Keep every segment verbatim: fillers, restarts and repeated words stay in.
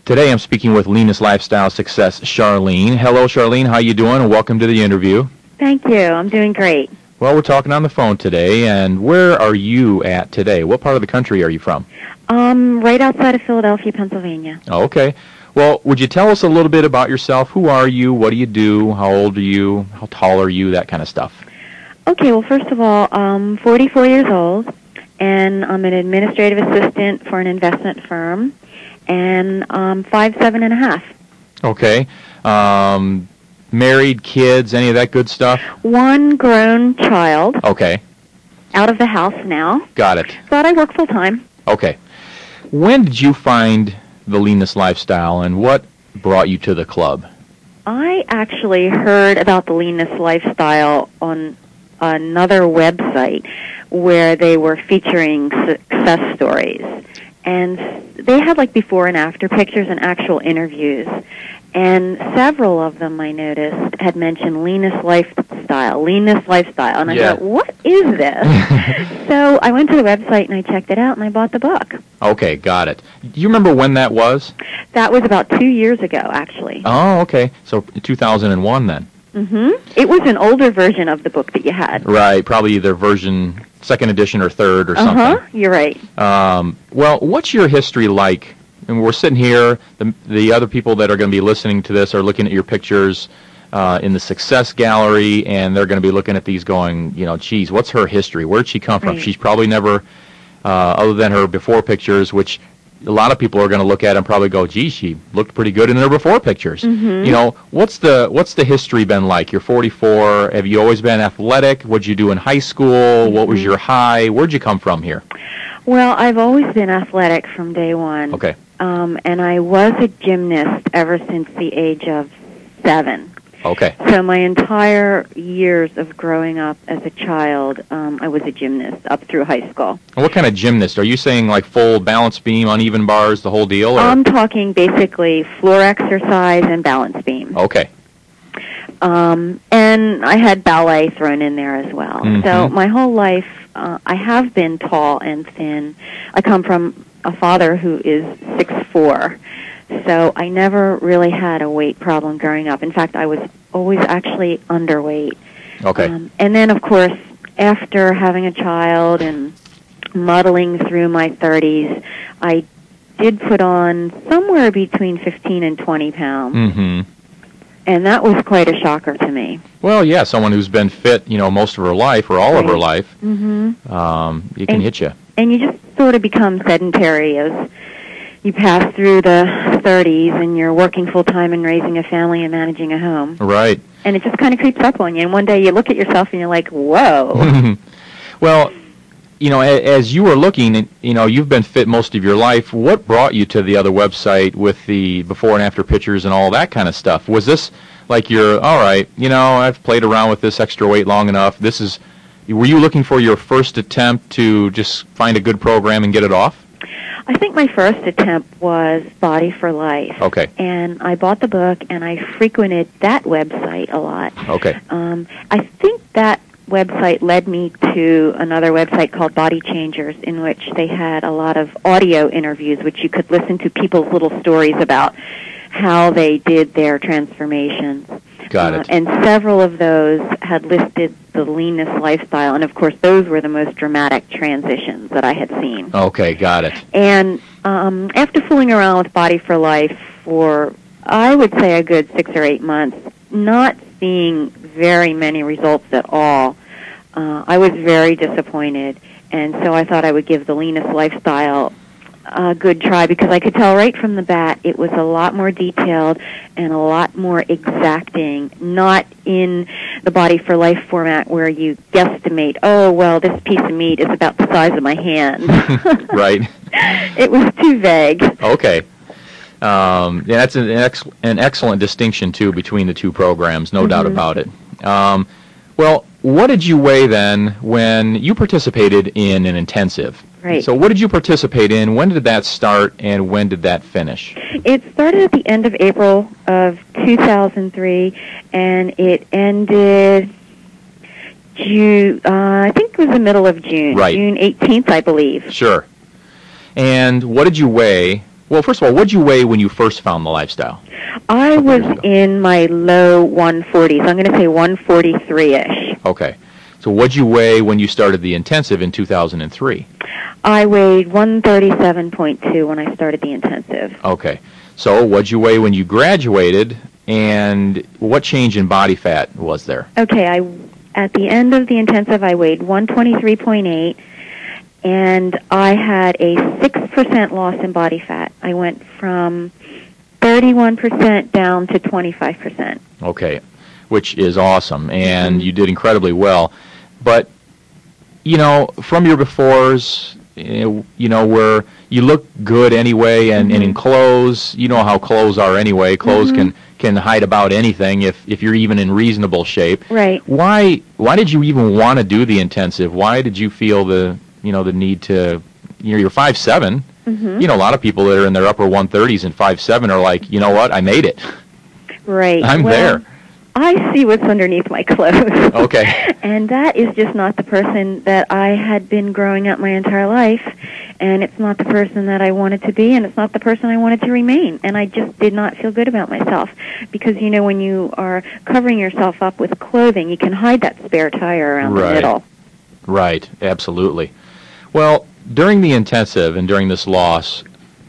Today I'm speaking with Leanness Lifestyle Success, Charlene. Hello, Charlene. How you doing? And welcome to the interview. Thank you. I'm doing great. Well, we're talking on the phone today, and where are you at today? What part of the country are you from? Um, right outside of Philadelphia, Pennsylvania. Oh, okay. Well, would you tell us a little bit about yourself? Who are you? What do you do? How old are you? How tall are you? That kind of stuff. Okay, well, first of all, I'm forty-four years old, and I'm an administrative assistant for an investment firm, and I'm five seven and a half. Okay. Um, married, kids, any of that good stuff? One grown child. Okay. Out of the house now. Got it. But I work full-time. Okay. When did you find the Leanness Lifestyle, and what brought you to the club? I actually heard about the Leanness Lifestyle on another website where they were featuring success stories. And they had like before and after pictures and actual interviews. And several of them, I noticed, had mentioned Leanness Lifestyle, Leanness Lifestyle. And I Yeah. thought, what is this? So I went to the website and I checked it out and I bought the book. Okay, got it. Do you remember when that was? That was about two years ago, actually. Oh, okay. So two thousand one then. Mm-hmm. It was an older version of the book that you had. Right, probably either version second edition or third or Uh-huh, something. you're right. Um, well, what's your history like? And we're sitting here, the, the other people that are going to be listening to this are looking at your pictures uh, in the Success Gallery, and they're going to be looking at these going, you know, geez, what's her history? Where'd she come from? Right. She's probably never, uh, other than her before pictures, which a lot of people are going to look at and probably go, gee, she looked pretty good in her before pictures. Mm-hmm. You know, what's the what's the history been like? You're forty-four. Have you always been athletic? What'd you do in high school? Mm-hmm. What was your high? Where'd you come from here? Well, I've always been athletic from day one. Okay. Um, and I was a gymnast ever since the age of seven. Okay. So my entire years of growing up as a child, um, I was a gymnast up through high school. And what kind of gymnast? Are you saying like full balance beam, uneven bars, the whole deal? Or? I'm talking basically floor exercise and balance beam. Okay. Um, and I had ballet thrown in there as well. Mm-hmm. So my whole life, uh, I have been tall and thin. I come from a father who is six foot four. So I never really had a weight problem growing up. In fact, I was always actually underweight. Okay. Um, and then, of course, after having a child and muddling through my thirties, I did put on somewhere between fifteen and twenty pounds. Mm-hmm. And that was quite a shocker to me. Well, yeah, someone who's been fit, you know, most of her life or all Right. of her life, Mm-hmm. um, it can And- hit you. And you just sort of become sedentary as you pass through the thirties and you're working full-time and raising a family and managing a home. Right. And it just kind of creeps up on you. And one day you look at yourself and you're like, whoa. Well, you know, a- as you were looking, you know, you've been fit most of your life. What brought you to the other website with the before and after pictures and all that kind of stuff? Was this like you're, all right, you know, I've played around with this extra weight long enough. This is, were you looking for your first attempt to just find a good program and get it off? I think my first attempt was Body for Life. Okay. And I bought the book and I frequented that website a lot. Okay. Um, I think that website led me to another website called Body Changers, in which they had a lot of audio interviews, which you could listen to people's little stories about how they did their transformations. Got Uh, it. and several of those had listed the Leanness Lifestyle, and of course those were the most dramatic transitions that I had seen. Okay, got it. And um, after fooling around with Body for Life for, I would say, a good six or eight months, not seeing very many results at all, uh, I was very disappointed. And so I thought I would give the Leanness Lifestyle a good try, because I could tell right from the bat it was a lot more detailed and a lot more exacting, not in the Body for Life format where you guesstimate, oh, well, this piece of meat is about the size of my hand. Right. It was too vague. Okay. Um, yeah, that's an, ex- an excellent distinction, too, between the two programs, no Mm-hmm. doubt about it. Um, well, what did you weigh then when you participated in an intensive? Right. So what did you participate in? When did that start, and when did that finish? It started at the end of April of two thousand three, and it ended June, uh, I think it was the middle of June. Right. June eighteenth, I believe. Sure. And what did you weigh Well, first of all, what'd you weigh when you first found the lifestyle? I was in my low one forties. I'm going to say one forty-three-ish. Okay. So what'd you weigh when you started the intensive in two thousand three? I weighed one thirty-seven point two when I started the intensive. Okay. So what'd you weigh when you graduated, and what change in body fat was there? Okay, I at the end of the intensive, I weighed one twenty-three point eight, and I had a six percent loss in body fat. I went from thirty-one percent down to twenty-five percent. Okay, which is awesome, and Mm-hmm. you did incredibly well. But, you know, from your befores, you know, where you look good anyway, and, Mm-hmm. and in clothes, you know how clothes are anyway. Clothes Mm-hmm. can, can hide about anything if, if you're even in reasonable shape. Right. Why why did you even want to do the intensive? Why did you feel the, you know, the need to, you know, you're five seven. Mm-hmm. You know, a lot of people that are in their upper one thirties and five seven are like, you know what, I made it. Right. I'm well, there. I see what's underneath my clothes. Okay. And that is just not the person that I had been growing up my entire life, and it's not the person that I wanted to be, and it's not the person I wanted to remain. And I just did not feel good about myself because, you know, when you are covering yourself up with clothing, you can hide that spare tire around Right. the middle. Right, absolutely. Well, during the intensive and during this loss,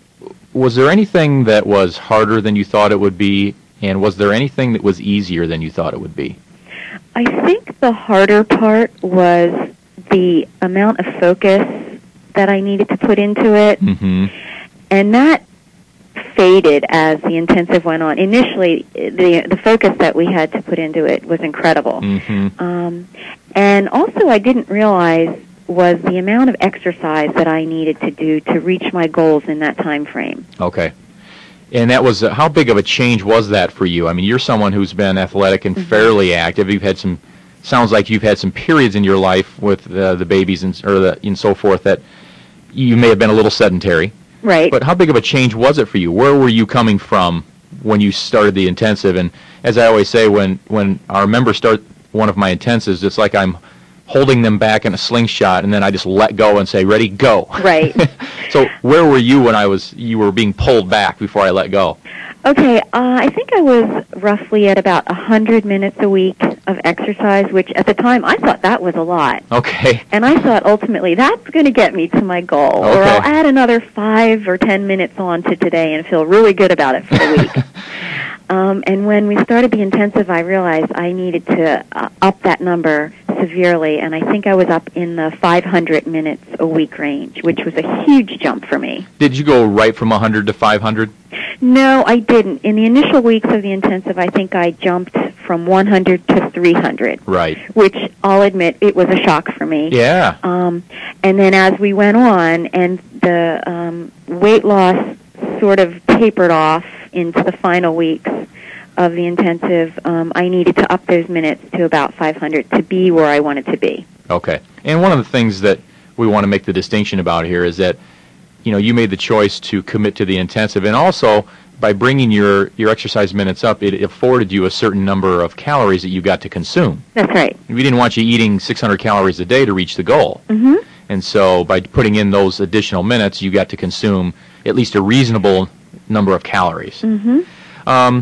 was there anything that was harder than you thought it would be, and was there anything that was easier than you thought it would be? I think the harder part was the amount of focus that I needed to put into it, Mm-hmm. and that faded as the intensive went on. Initially, the the focus that we had to put into it was incredible. Mm-hmm. Um, and also, I didn't realize was the amount of exercise that I needed to do to reach my goals in that time frame. Okay. And that was, uh, how big of a change was that for you? I mean, you're someone who's been athletic and Mm-hmm. fairly active. You've had some, sounds like you've had some periods in your life with uh, the babies and, or the, and so forth that you may have been a little sedentary. Right. But how big of a change was it for you? Where were you coming from when you started the intensive? And as I always say, when, when our members start one of my intensives, it's like I'm holding them back in a slingshot, and then I just let go and say, ready, go. Right. So where were you when I was, you were being pulled back before I let go? Okay, uh, I think I was roughly at about one hundred minutes a week of exercise, which at the time I thought that was a lot. Okay. And I thought ultimately that's going to get me to my goal. Or Okay. I'll add another five or ten minutes on to today and feel really good about it for the week. Um, and when we started the intensive, I realized I needed to uh, up that number severely, and I think I was up in the five hundred minutes a week range, which was a huge jump for me. Did you go right from one hundred to five hundred? No, I didn't. In the initial weeks of the intensive, I think I jumped from one hundred to three hundred. Right. Which I'll admit, it was a shock for me. Yeah. Um, and then as we went on and the um, weight loss sort of tapered off into the final weeks of the intensive, um, I needed to up those minutes to about five hundred to be where I wanted to be. Okay. And one of the things that we want to make the distinction about here is that, you know, you made the choice to commit to the intensive, and also by bringing your, your exercise minutes up, it afforded you a certain number of calories that you got to consume. That's right. We didn't want you eating six hundred calories a day to reach the goal. Mm-hmm. And so by putting in those additional minutes, you got to consume at least a reasonable number of calories. Mm-hmm. Um,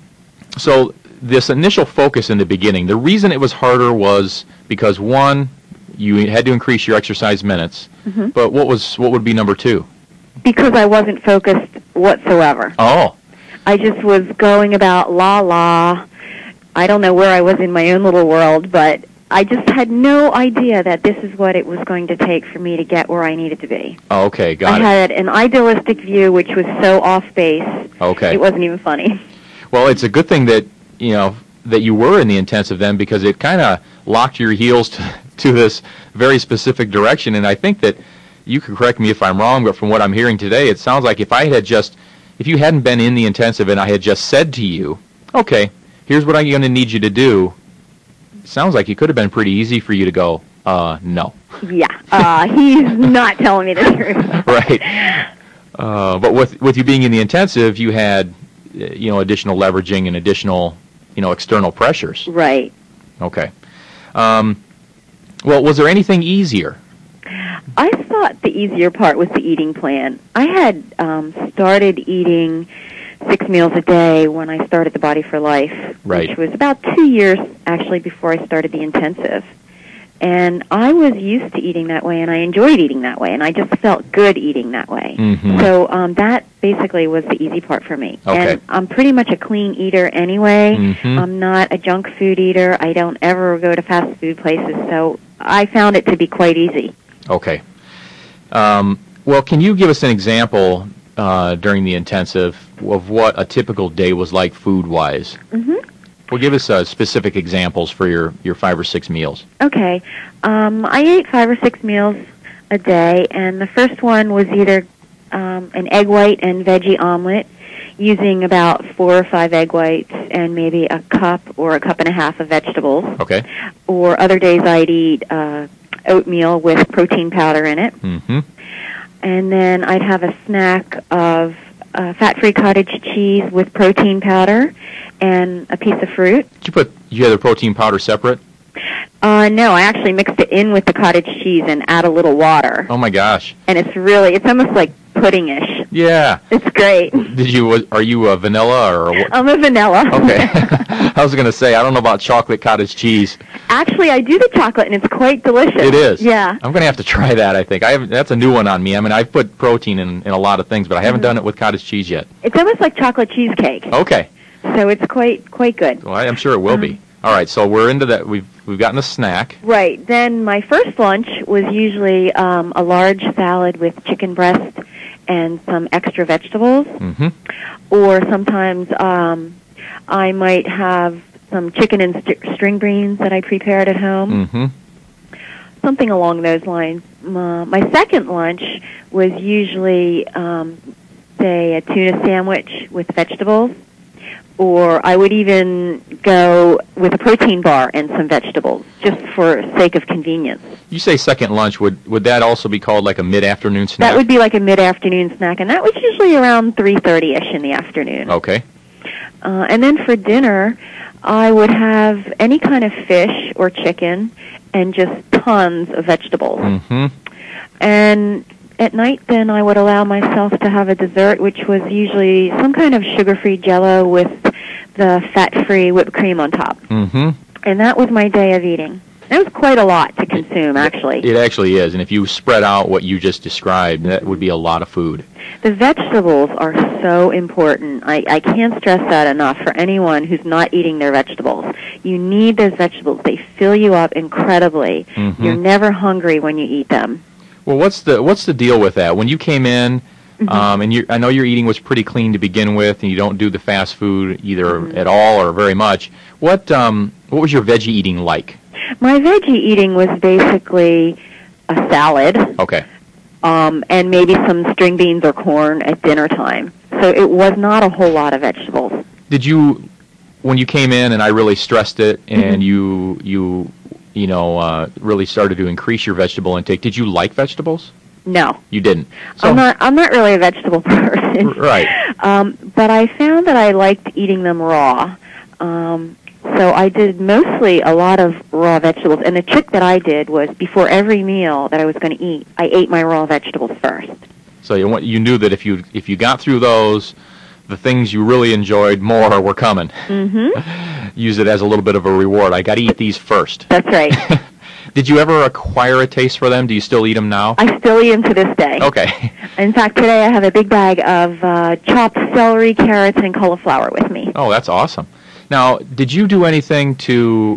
so this initial focus in the beginning, the reason it was harder was because, one, you had to increase your exercise minutes, Mm-hmm. but what was what would be number two? Because I wasn't focused whatsoever. Oh, I just was going about la la. I don't know where I was in my own little world, but I just had no idea that this is what it was going to take for me to get where I needed to be. oh okay, I got it. had an idealistic view which was so off base, Okay. it wasn't even funny. Well, it's a good thing that, you know, that you were in the intensive then, because it kind of locked your heels to, to this very specific direction. And I think that you could correct me if I'm wrong, but from what I'm hearing today, it sounds like if I had just, if you hadn't been in the intensive and I had just said to you, okay, here's what I'm going to need you to do, it sounds like it could have been pretty easy for you to go, uh, no. Yeah, uh, he's not telling me the truth. Right. Uh, but with with you being in the intensive, you had, uh, you know, additional leveraging and additional, you know, external pressures. Right. Okay. Um, well, was there anything easier? I thought the easier part was the eating plan. I had um, started eating six meals a day when I started the Body for Life, right. which was about two years, actually, before I started the intensive. And I was used to eating that way, and I enjoyed eating that way, and I just felt good eating that way. Mm-hmm. So um, that basically was the easy part for me. Okay. And I'm pretty much a clean eater anyway. Mm-hmm. I'm not a junk food eater. I don't ever go to fast food places, so I found it to be quite easy. Okay. Um, well, can you give us an example uh, during the intensive of what a typical day was like food-wise? Mm-hmm. Well, give us uh, specific examples for your, your five or six meals. Okay. Um, I ate five or six meals a day, and the first one was either um, an egg white and veggie omelet using about four or five egg whites and maybe a cup or a cup and a half of vegetables. Okay. Or other days I'd eat uh, oatmeal with protein powder in it. Mm-hmm. And then I'd have a snack of uh, fat-free cottage cheese with protein powder and a piece of fruit. Did you put you had the protein powder separate? Uh, no, I actually mixed it in with the cottage cheese and add a little water. Oh my gosh! And it's really, it's almost like pudding-ish. Yeah. It's great. Did you? Are you a vanilla or? What? I'm a vanilla. Okay. I was going to say I don't know about chocolate cottage cheese. Actually, I do the chocolate, and it's quite delicious. It is. Yeah. I'm going to have to try that. I think I have. That's a new one on me. I mean, I've put protein in, in a lot of things, but I haven't mm-hmm. done it with cottage cheese yet. It's almost like chocolate cheesecake. Okay. So it's quite quite good. Well, I'm sure it will um, be. All right, so we're into that. We've we've gotten a snack. Right. Then my first lunch was usually um, a large salad with chicken breast and some extra vegetables. Mm-hmm. Or sometimes um, I might have some chicken and st- string beans that I prepared at home. Mm-hmm. Something along those lines. Uh, my second lunch was usually, um, say, a tuna sandwich with vegetables. Or I would even go with a protein bar and some vegetables, just for sake of convenience. You say second lunch. Would would that also be called like a mid-afternoon snack? That would be like a mid-afternoon snack, and that was usually around three thirty-ish in the afternoon. Okay. Uh, and then for dinner, I would have any kind of fish or chicken and just tons of vegetables. Mm-hmm. And at night, then, I would allow myself to have a dessert, which was usually some kind of sugar-free Jell-O with the fat-free whipped cream on top. Mm-hmm. And that was my day of eating. That was quite a lot to consume, actually. It actually is. And if you spread out what you just described, that would be a lot of food. The vegetables are so important. I, I can't stress that enough for anyone who's not eating their vegetables. You need those vegetables. They fill you up incredibly. Mm-hmm. You're never hungry when you eat them. Well, what's the what's the deal with that? When you came in, mm-hmm. um, and you, I know your eating was pretty clean to begin with, and you don't do the fast food either mm-hmm. at all or very much. What um, what was your veggie eating like? My veggie eating was basically a salad. Okay. Um, and maybe some string beans or corn at dinner time. So it was not a whole lot of vegetables. Did you, when you came in, and I really stressed it, and mm-hmm. you you you know uh, really started to increase your vegetable intake, did you like vegetables? No, you didn't. So, I'm not. I'm not really a vegetable person. Right. Um, but I found that I liked eating them raw. Um, So I did mostly a lot of raw vegetables. And the trick that I did was before every meal that I was going to eat, I ate my raw vegetables first. So you you knew that if you if you got through those, the things you really enjoyed more were coming. Mm-hmm. Use it as a little bit of a reward. I got to eat these first. That's right. Did you ever acquire a taste for them? Do you still eat them now? I still eat them to this day. Okay. In fact, today I have a big bag of uh, chopped celery, carrots, and cauliflower with me. Oh, that's awesome. Now, did you do anything to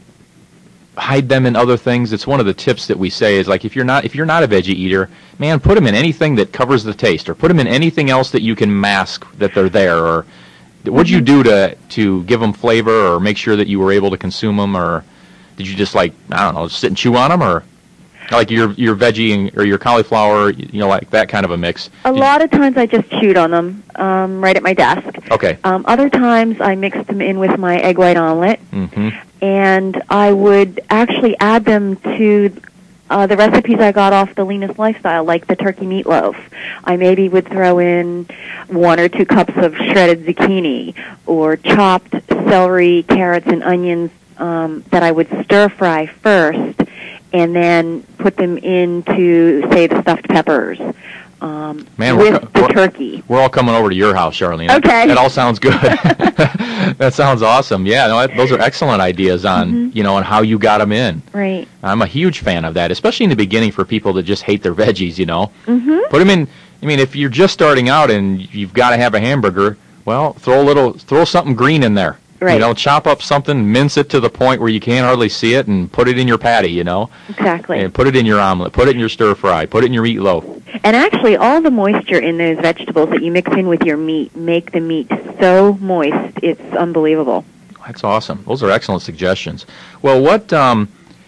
hide them in other things? It's one of the tips that we say is like if you're not if you're not a veggie eater, man, put them in anything that covers the taste, or put them in anything else that you can mask that they're there. Or what did you do to to give them flavor, or make sure that you were able to consume them, or did you just like I don't know, sit and chew on them, or like your your veggie and, or your cauliflower, you know, like that kind of a mix? A Did lot of times I just chewed on them um, right at my desk. Okay. Um, other times I mixed them in with my egg white omelet, mm-hmm. and I would actually add them to uh, the recipes I got off the Leanest Lifestyle, like the turkey meatloaf. I maybe would throw in one or two cups of shredded zucchini, or chopped celery, carrots, and onions um, that I would stir fry first, and then put them into, say, the stuffed peppers. Um, Man, with we're, the we're, turkey. We're all coming over to your house, Charlene. Okay. That all sounds good. That sounds awesome. Yeah, no, that, those are excellent ideas on, mm-hmm. you know, on how you got them in. Right. I'm a huge fan of that, especially in the beginning for people that just hate their veggies, you know. Mm-hmm. Put them in, I mean, if you're just starting out and you've got to have a hamburger, well, throw a little, throw something green in there. Right. You know, chop up something, mince it to the point where you can't hardly see it, and put it in your patty, you know. Exactly. And put it in your omelet, put it in your stir fry, put it in your meatloaf. And actually, all the moisture in those vegetables that you mix in with your meat make the meat so moist, it's unbelievable. That's awesome. Those are excellent suggestions. Well, what, um,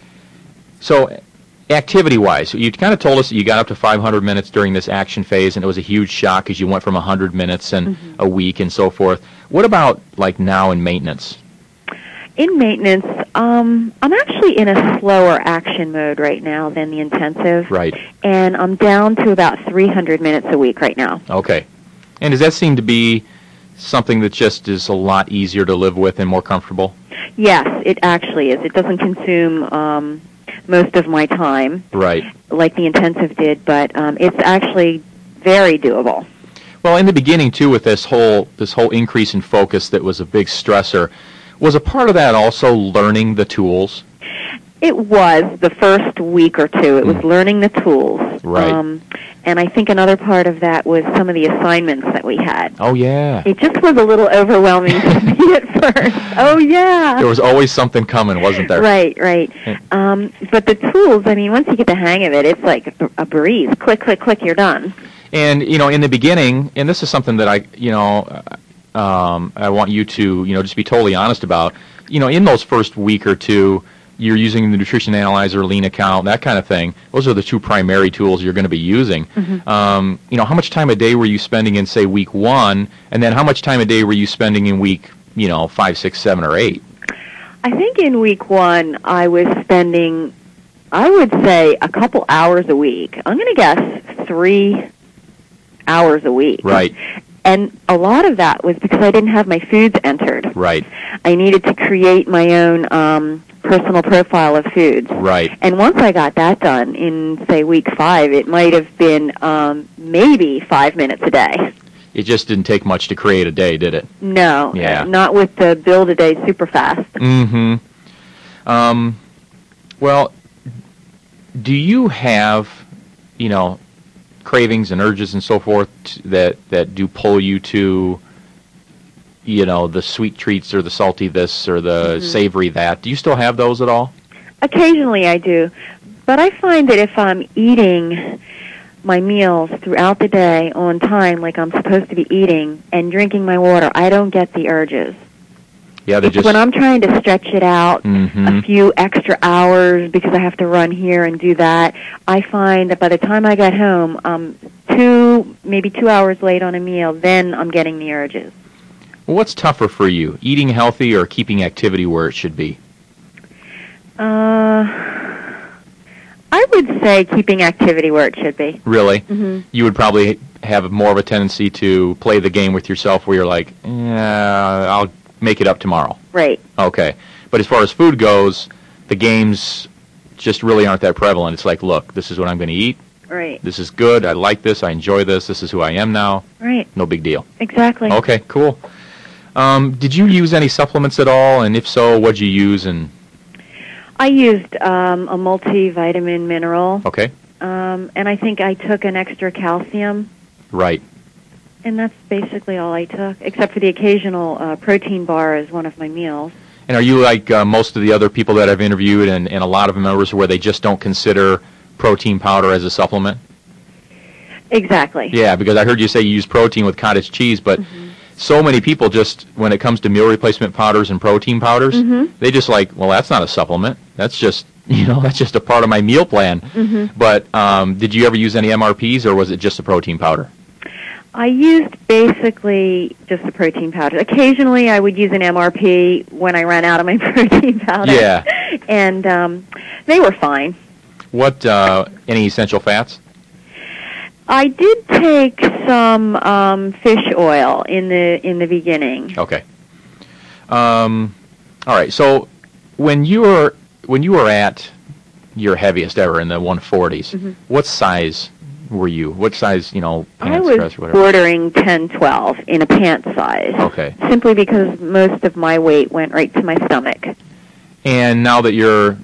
so activity-wise, you kind of told us that you got up to five hundred minutes during this action phase, and it was a huge shock because you went from one hundred minutes and mm-hmm. a week and so forth. What about, like, now in maintenance? In maintenance, um, I'm actually in a slower action mode right now than the intensive. Right. And I'm down to about three hundred minutes a week right now. Okay. And does that seem to be something that just is a lot easier to live with and more comfortable? Yes, it actually is. It doesn't consume um, most of my time. Right. Like the intensive did, but um, it's actually very doable. Well, in the beginning, too, with this whole this whole increase in focus that was a big stressor, was a part of that also learning the tools? It was the first week or two. It was mm. learning the tools. Right. Um, and I think another part of that was some of the assignments that we had. Oh, yeah. It just was a little overwhelming to me at first. Oh, yeah. There was always something coming, wasn't there? Right, right. Yeah. Um, but the tools, I mean, once you get the hang of it, it's like a, a breeze. Click, click, click, you're done. And, you know, in the beginning, and this is something that I, you know, um, I want you to, you know, just be totally honest about, you know, in those first week or two, you're using the Nutrition Analyzer, Lean Account, that kind of thing. Those are the two primary tools you're going to be using. Mm-hmm. Um, you know, how much time a day were you spending in, say, week one, and then how much time a day were you spending in week, you know, five, six, seven, or eight? I think in week one I was spending, I would say, a couple hours a week. I'm going to guess three hours a week. Right. And a lot of that was because I didn't have my foods entered. Right. I needed to create my own um, personal profile of foods. Right. And once I got that done in, say, week five, it might have been um, maybe five minutes a day. It just didn't take much to create a day, did it? No. Yeah. Not with the build a day super fast. Mm-hmm. Um, well, do you have, you know, cravings and urges and so forth that that do pull you to, you know, the sweet treats or the salty this or the mm-hmm. savory that? Do you still have those at all? Occasionally I do. But I find that if I'm eating my meals throughout the day on time like I'm supposed to be eating and drinking my water, I don't get the urges. Yeah, they just... When I'm trying to stretch it out mm-hmm. a few extra hours because I have to run here and do that, I find that by the time I get home, um, two, maybe two hours late on a meal, then I'm getting the urges. Well, what's tougher for you, eating healthy or keeping activity where it should be? Uh, I would say keeping activity where it should be. Really? Mm-hmm. You would probably have more of a tendency to play the game with yourself where you're like, yeah, I'll make it up tomorrow. Right. Okay. But as far as food goes, the games just really aren't that prevalent. It's like, look, this is what I'm going to eat. Right. This is good. I like this. I enjoy this. This is who I am now. Right. No big deal. Exactly. Okay, cool. Um, did you use any supplements at all? And if so, what'd you use? And I used um, a multivitamin mineral. Okay. Um, and I think I took an extra calcium. Right. And that's basically all I took, except for the occasional uh, protein bar as one of my meals. And are you like uh, most of the other people that I've interviewed and, and a lot of members where they just don't consider protein powder as a supplement? Exactly. Yeah, because I heard you say you use protein with cottage cheese, but mm-hmm. so many people just, when it comes to meal replacement powders and protein powders, mm-hmm. they just like, well, that's not a supplement. That's just, you know, that's just a part of my meal plan. Mm-hmm. But um, did you ever use any M R Ps, or was it just a protein powder? I used basically just the protein powder. Occasionally I would use an M R P when I ran out of my protein powder. Yeah. And um, they were fine. What, uh, any essential fats? I did take some um, fish oil in the in the beginning. Okay. Um, all right. So when you were when you were at your heaviest ever in the one forties. Mm-hmm. What size were you? What size, you know, pants, I was dress, or whatever? bordering ten, twelve in a pant size. Okay. Simply because most of my weight went right to my stomach. And now that you're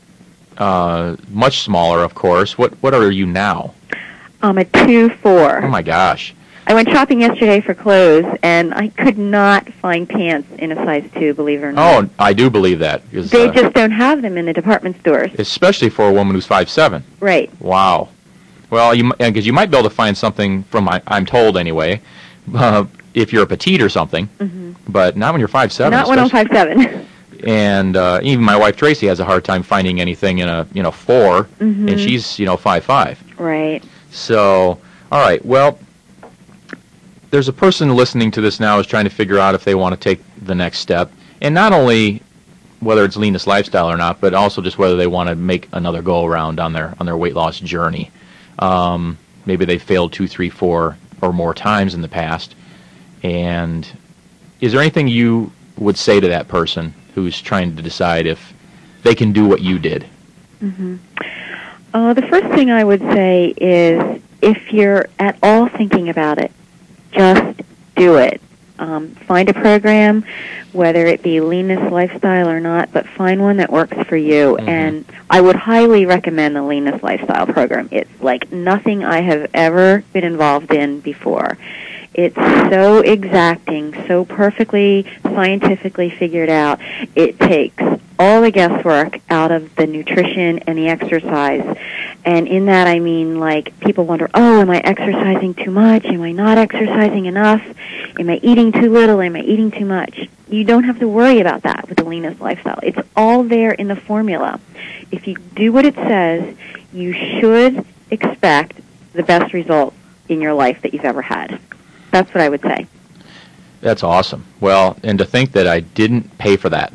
uh, much smaller, of course, what what are you now? I'm a two four. Oh my gosh. I went shopping yesterday for clothes, and I could not find pants in a size two, believe it or not. Oh, I do believe that. Because, They uh, just don't have them in the department stores. especially for a woman who's five seven. Right. Wow. Well, you because you might be able to find something from my, I'm told anyway, uh, if you're a petite or something, Mm-hmm. but not when you're five seven. Not when I'm five seven. And uh, even my wife Tracy has a hard time finding anything in a you know four, Mm-hmm. and she's you know five five. Right. So, all right. Well, there's a person listening to this now is trying to figure out if they want to take the next step, and not only whether it's leanness lifestyle or not, but also just whether they want to make another go around on their on their weight loss journey. Um, maybe they failed two, three, four, or more times in the past. And is there anything you would say to that person who's trying to decide if they can do what you did? Mm-hmm. Uh, the first thing I would say is if you're at all thinking about it, just do it. Um, find a program, whether it be leanness lifestyle or not, but find one that works for you. Mm-hmm. And I would highly recommend the leanness lifestyle program. It's like nothing I have ever been involved in before. It's so exacting, so perfectly scientifically figured out. It takes all the guesswork out of the nutrition and the exercise. And in that I mean, like, people wonder, oh, am I exercising too much? Am I not exercising enough? Am I eating too little? Am I eating too much? You don't have to worry about that with the leanness lifestyle. It's all there in the formula. If you do what it says, you should expect the best result in your life that you've ever had. That's what I would say. That's awesome. Well, and to think that I didn't pay for that.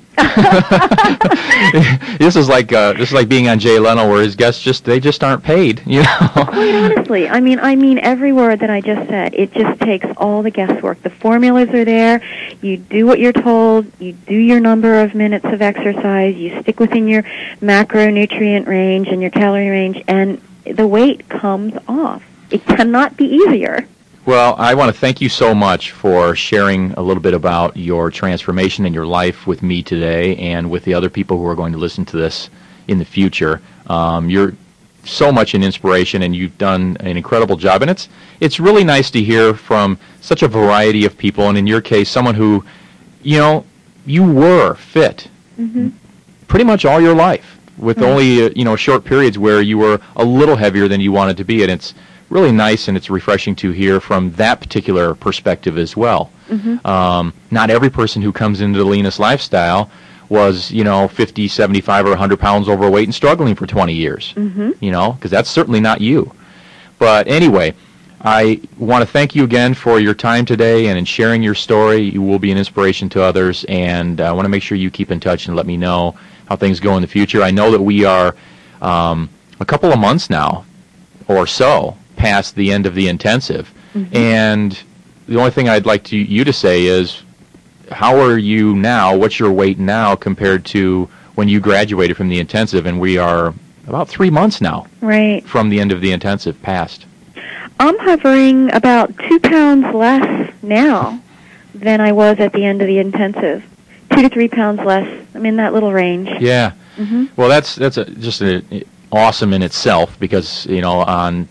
This is like uh, this is like being on Jay Leno, where his guests just they just aren't paid. You know. Quite honestly, I mean, I mean every word that I just said. It just takes all the guesswork. The formulas are there. You do what you're told. You do your number of minutes of exercise. You stick within your macronutrient range and your calorie range, and the weight comes off. It cannot be easier. Well, I want to thank you so much for sharing a little bit about your transformation in your life with me today and with the other people who are going to listen to this in the future. Um, you're so much an inspiration, and you've done an incredible job. And it's it's really nice to hear from such a variety of people, and in your case, someone who, you know, you were fit Mm-hmm. pretty much all your life, with Right. only, uh, you know, short periods where you were a little heavier than you wanted to be. And it's really nice, and it's refreshing to hear from that particular perspective as well. Mm-hmm. Um, not every person who comes into the leanness lifestyle was, you know, fifty, seventy-five, or one hundred pounds overweight and struggling for twenty years, Mm-hmm. you know, because that's certainly not you. But anyway, I want to thank you again for your time today and in sharing your story. You will be an inspiration to others, and I want to make sure you keep in touch and let me know how things go in the future. I know that we are um, a couple of months now or so past the end of the intensive, Mm-hmm. and the only thing I'd like to, you to say is, how are you now? What's your weight now compared to when you graduated from the intensive? And we are about three months now Right. from the end of the intensive past. I'm hovering about two pounds less now than I was at the end of the intensive. Two to three pounds less. I'm in that little range. Yeah. Mm-hmm. Well, that's that's a, just a, awesome in itself, because, you know, on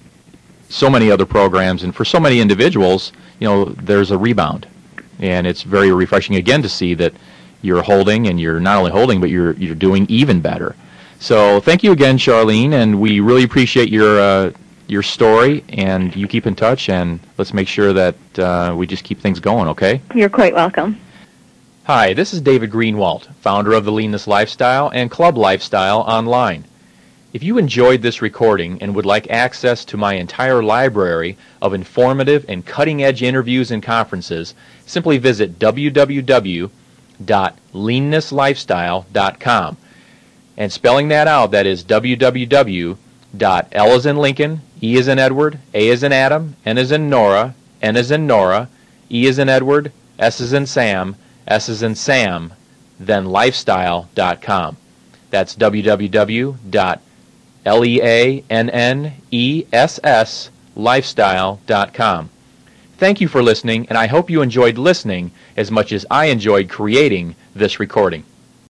so many other programs and for so many individuals, you know, there's a rebound. And it's very refreshing again to see that you're holding, and you're not only holding, but you're you're doing even better. So thank you again, Charlene, and we really appreciate your uh, your story, and you keep in touch, and let's make sure that uh, we just keep things going, okay? You're quite welcome. Hi, this is David Greenwald, founder of the Leanness Lifestyle and Club Lifestyle Online. If you enjoyed this recording and would like access to my entire library of informative and cutting-edge interviews and conferences, simply visit w w w dot leanness lifestyle dot com. And spelling that out, that is w w w dot L as in Lincoln, E as in Edward, A as in Adam, N as in Nora, N as in Nora, E as in Edward, S as in Sam, S as in Sam, then lifestyle dot com. That's w w w dot leanness lifestyle dot com. Thank you for listening, and I hope you enjoyed listening as much as I enjoyed creating this recording.